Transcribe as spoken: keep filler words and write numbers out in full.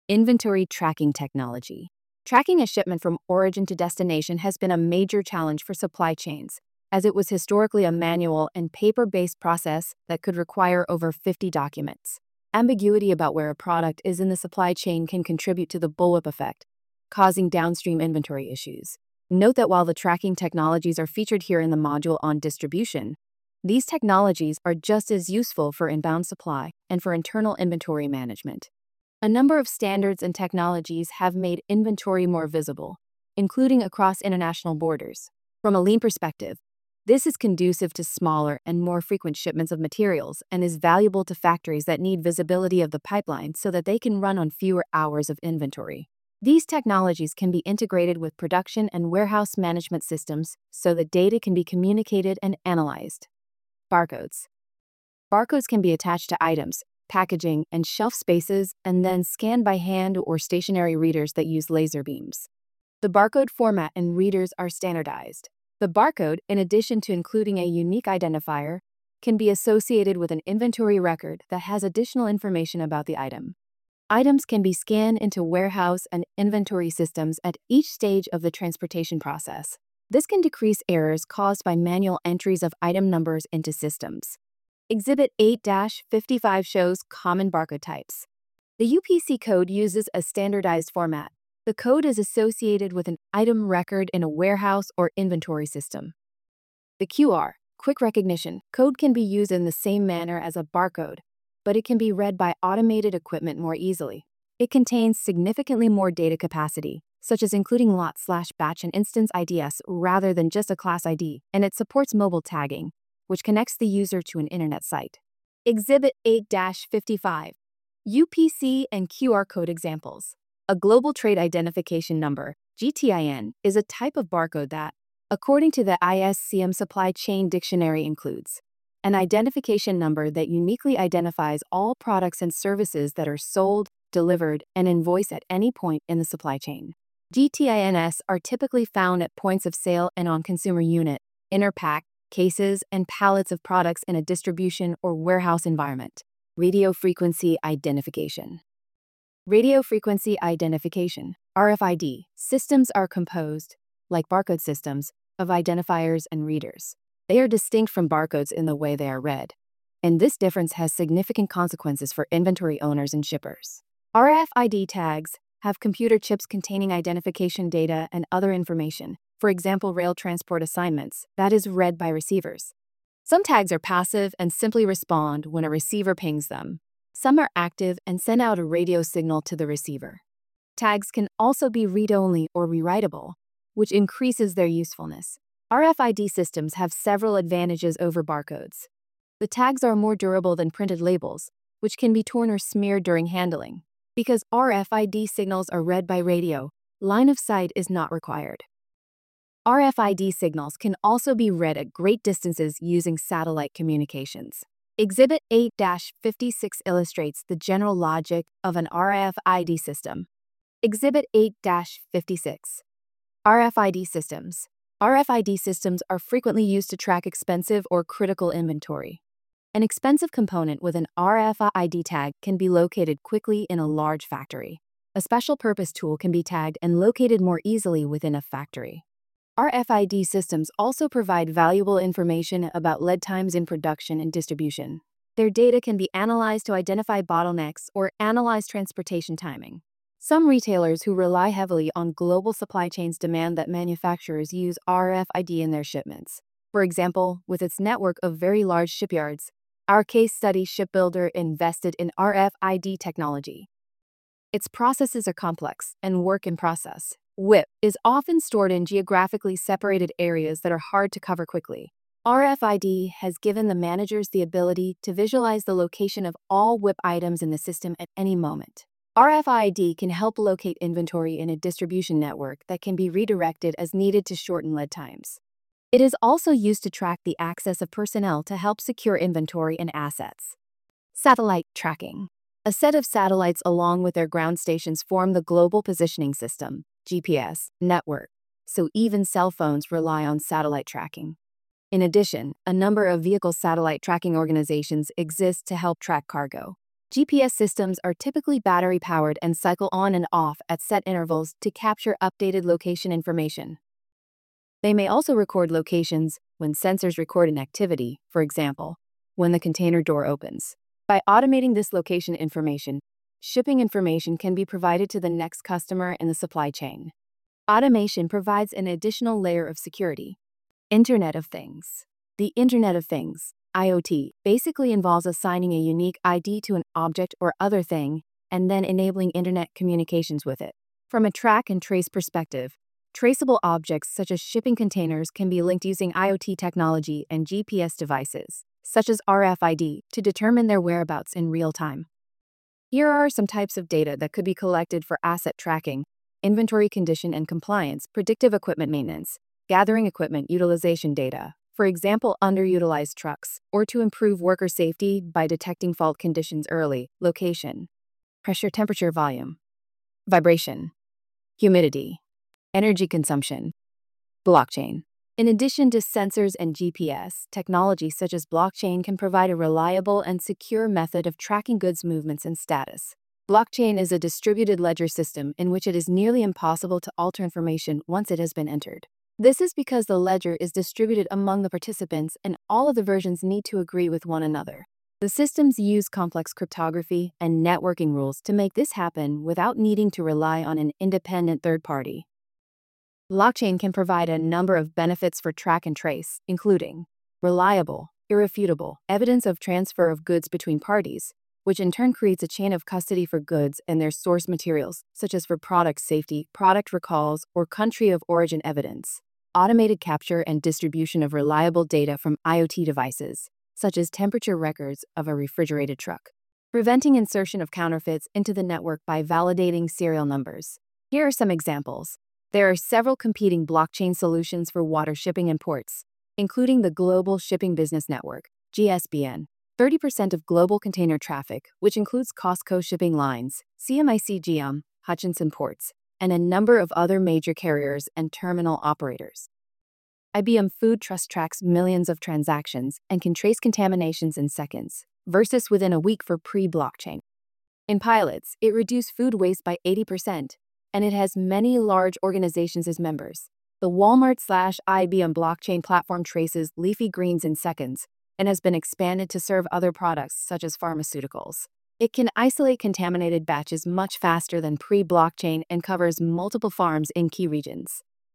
Inventory tracking technology. Tracking a shipment from origin to destination has been a major challenge for supply chains, as it was historically a manual and paper-based process that could require over fifty documents. Ambiguity about where a product is in the supply chain can contribute to the bullwhip effect, causing downstream inventory issues. Note that while the tracking technologies are featured here in the module on distribution, these technologies are just as useful for inbound supply and for internal inventory management. A number of standards and technologies have made inventory more visible, including across international borders. From a lean perspective, this is conducive to smaller and more frequent shipments of materials and is valuable to factories that need visibility of the pipeline so that they can run on fewer hours of inventory. These technologies can be integrated with production and warehouse management systems so that data can be communicated and analyzed. Barcodes. Barcodes can be attached to items, packaging, and shelf spaces, and then scanned by hand or stationary readers that use laser beams. The barcode format and readers are standardized. The barcode, in addition to including a unique identifier, can be associated with an inventory record that has additional information about the item. Items can be scanned into warehouse and inventory systems at each stage of the transportation process. This can decrease errors caused by manual entries of item numbers into systems. Exhibit eight dash fifty-five shows common barcode types. The U P C code uses a standardized format. The code is associated with an item record in a warehouse or inventory system. The Q R, quick recognition, code can be used in the same manner as a barcode, but it can be read by automated equipment more easily. It contains significantly more data capacity, such as including lot slash batch and instance I Ds rather than just a class I D, and it supports mobile tagging, which connects the user to an internet site. Exhibit eight dash fifty-five, U P C and Q R code examples. A Global Trade Identification Number, G T I N, is a type of barcode that, according to the I S C M Supply Chain Dictionary, includes an identification number that uniquely identifies all products and services that are sold, delivered, and invoiced at any point in the supply chain. G T I Ns are typically found at points of sale and on consumer unit, inner pack, cases, and pallets of products in a distribution or warehouse environment. Radio Frequency Identification. Radio Frequency Identification, R F I D, systems are composed, like barcode systems, of identifiers and readers. They are distinct from barcodes in the way they are read, and this difference has significant consequences for inventory owners and shippers. R F I D tags have computer chips containing identification data and other information, for example, rail transport assignments, that is read by receivers. Some tags are passive and simply respond when a receiver pings them. Some are active and send out a radio signal to the receiver. Tags can also be read-only or rewritable, which increases their usefulness. R F I D systems have several advantages over barcodes. The tags are more durable than printed labels, which can be torn or smeared during handling. Because R F I D signals are read by radio, line of sight is not required. R F I D signals can also be read at great distances using satellite communications. Exhibit eight dash fifty-six illustrates the general logic of an R F I D system. Exhibit eight dash fifty-six. R F I D systems. R F I D systems are frequently used to track expensive or critical inventory. An expensive component with an R F I D tag can be located quickly in a large factory. A special purpose tool can be tagged and located more easily within a factory. R F I D systems also provide valuable information about lead times in production and distribution. Their data can be analyzed to identify bottlenecks or analyze transportation timing. Some retailers who rely heavily on global supply chains demand that manufacturers use R F I D in their shipments. For example, with its network of very large shipyards, our case study shipbuilder invested in R F I D technology. Its processes are complex and work in process. W I P is often stored in geographically separated areas that are hard to cover quickly. R F I D has given the managers the ability to visualize the location of all W I P items in the system at any moment. R F I D can help locate inventory in a distribution network that can be redirected as needed to shorten lead times. It is also used to track the access of personnel to help secure inventory and assets. Satellite tracking. A set of satellites along with their ground stations form the Global Positioning System, G P S, network, so even cell phones rely on satellite tracking. In addition, a number of vehicle satellite tracking organizations exist to help track cargo. G P S systems are typically battery-powered and cycle on and off at set intervals to capture updated location information. They may also record locations when sensors record an activity, for example, when the container door opens. By automating this location information, shipping information can be provided to the next customer in the supply chain. Automation provides an additional layer of security. Internet of Things. The Internet of Things, I O T, basically involves assigning a unique I D to an object or other thing and then enabling internet communications with it. From a track and trace perspective, traceable objects such as shipping containers can be linked using I O T technology and G P S devices, such as R F I D, to determine their whereabouts in real time. Here are some types of data that could be collected for asset tracking: inventory condition and compliance, predictive equipment maintenance, gathering equipment utilization data, for example, underutilized trucks, or to improve worker safety by detecting fault conditions early, location, pressure, temperature, volume, vibration, humidity, energy consumption, blockchain. In addition to sensors and G P S, technology such as blockchain can provide a reliable and secure method of tracking goods movements and status. Blockchain is a distributed ledger system in which it is nearly impossible to alter information once it has been entered. This is because the ledger is distributed among the participants and all of the versions need to agree with one another. The systems use complex cryptography and networking rules to make this happen without needing to rely on an independent third party. Blockchain can provide a number of benefits for track and trace, including reliable, irrefutable evidence of transfer of goods between parties, which in turn creates a chain of custody for goods and their source materials, such as for product safety, product recalls, or country of origin evidence. Automated capture and distribution of reliable data from I O T devices, such as temperature records of a refrigerated truck. Preventing insertion of counterfeits into the network by validating serial numbers. Here are some examples. There are several competing blockchain solutions for water shipping and ports, including the Global Shipping Business Network, G S B N. thirty percent of global container traffic, which includes Costco shipping lines, C M I C G M, Hutchinson Ports, and a number of other major carriers and terminal operators. I B M Food Trust tracks millions of transactions and can trace contaminations in seconds, versus within a week for pre-blockchain. In pilots, it reduced food waste by eighty percent, and it has many large organizations as members. The Walmart slash I B M blockchain platform traces leafy greens in seconds and has been expanded to serve other products such as pharmaceuticals. It can isolate contaminated batches much faster than pre-blockchain and covers multiple farms in key regions.